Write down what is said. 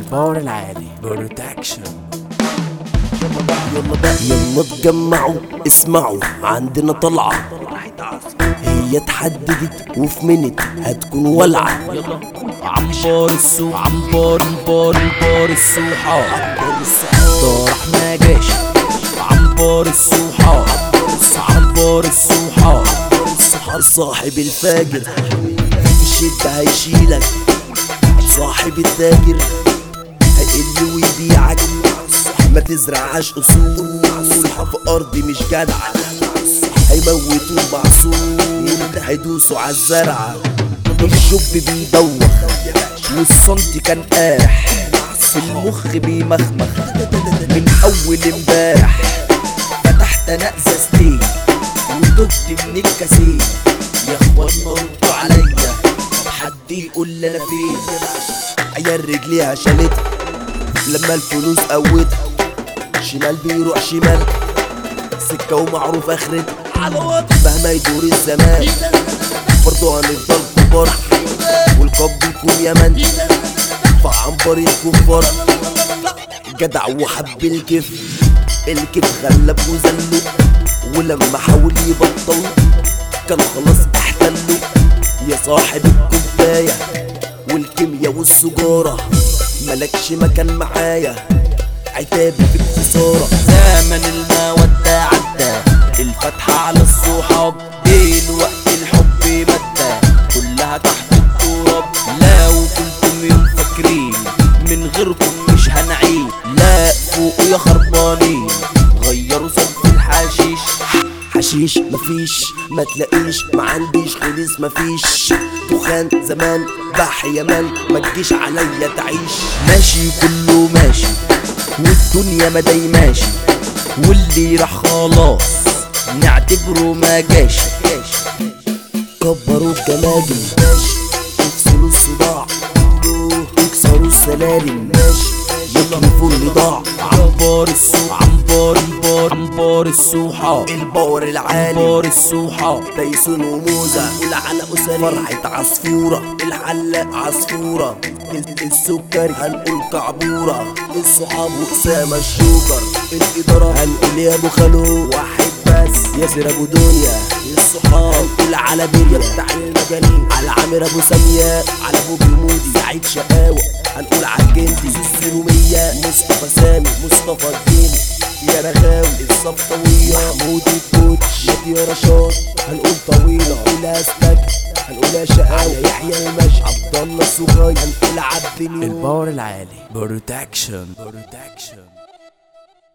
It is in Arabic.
الباور العالي بروتكشن. يلا اتجمعوا اسمعوا عندنا طلعة هي اتحددت وفي منت هتكون ولعة. عمبار السوق عمبار السوحة طارح ما جاش. عمبار السوحة عمبار السوحة صاحب الفاجر في الشدة هيشيلك، صاحب التاجر هيقل ويبيعك. ما تزرعش اصول في ارض مش جدعة، هيموتوا بعصول هيدوسوا عالزرعة. الشوب بيدوخ والصمت كان قارح، في المخ بيمخمخ من اول امبارح. فتحت انا ازازتين وتبت من الكاسين، يا اخوانا ردوا عليا حد يقول لي انا فين. عيال رجليها شالتها لما الفلوس قوتها، شمال بيروح شمال سكة ومعروف اخرتها. مهما يدور الزمان برضو هنفضل كبار، والقب يكون يمن فعنبر الكفار. جدع وحب الكيف غلب وزله، ولما حاول يبطل كان خلاص احتله. يا صاحب الكوباية والكيميا والسجارة ملكش مكان معايا، عتابي في الخسارة. زمن المودة عدى، الفتحة على الصحاب دلوقتي الحب مادة كلها تحت التراب. لو كنتم يوم فاكرين من غيركم مش هنعيش، لا فوقوا يا خربانين غيروا صنف الحشيش. حشيش مفيش ما تلاقيش، ما عنديش خليص مفيش دخان زمان بح يمان، ما تجيش عليا تعيش. ماشي كله ماشي والدنيا ما دايماشي، واللي راح خلاص نعتبره ما جاش. كبروا الجماجم ماشي، يفصلوا الصداع يكسروا السلالم ماشي، يطلبوا اللي ضاع. عمبار السوق عمبار السوحة الباور العالي عمبار السوحة تيسون وموزة العلى أسري فرحة عصفورة الحلاق عصفورة السكري هنقول كعبورة الصحاب وأسامة الشوكر الإدارة هنقول يا أبو خلو واحد بس ياسر أبو دنيا الصحاب هنقول على بيليا بتاع المجانين، على عامر أبو سمياء، على أبو بيمودي سعيد شقاوة هنقول عالجندي السلومية مصطفى سامي مصطفى الدين يا رغاوي الصفطوية محمود الكوتش يا رشاد هنقول طويلة هنقول أستك هنقول يا شقاوة يحيى المشي عبد الله الصغير هنقول عبد النور. الباور العالي بروتكشن.